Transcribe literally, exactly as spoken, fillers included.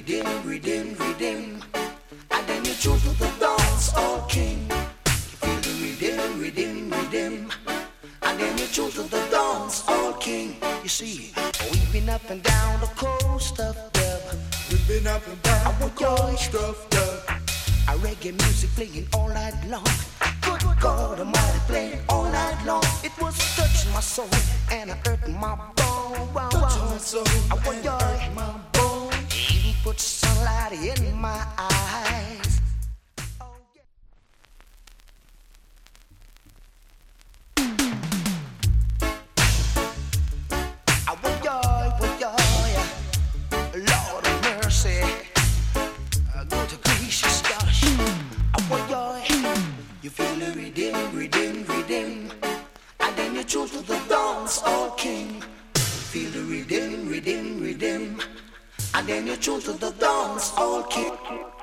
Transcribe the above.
rhythm, rhythm, rhythm. And then you tune to the dance all king. You feel the rhythm, rhythm, rhythm. And then you tune to the dance all king. You see, we've been up and down the coast of dub. We've been up and down the coast of dub. A reggae music playing all night long. Good God Almighty playing all night long. It was touching my soul and it hurt my bone. Touching my soul I and want it hurt my bone. even put sunlight in my eyes. Oh, yeah. I want joy, want joy, Lord of mercy. Uh, Go to gracious gosh. I want joy. You feel the rhythm, rhythm, rhythm. And then you choose to the dance all king. Feel the rhythm, rhythm, rhythm. And then you choose to the dance all king.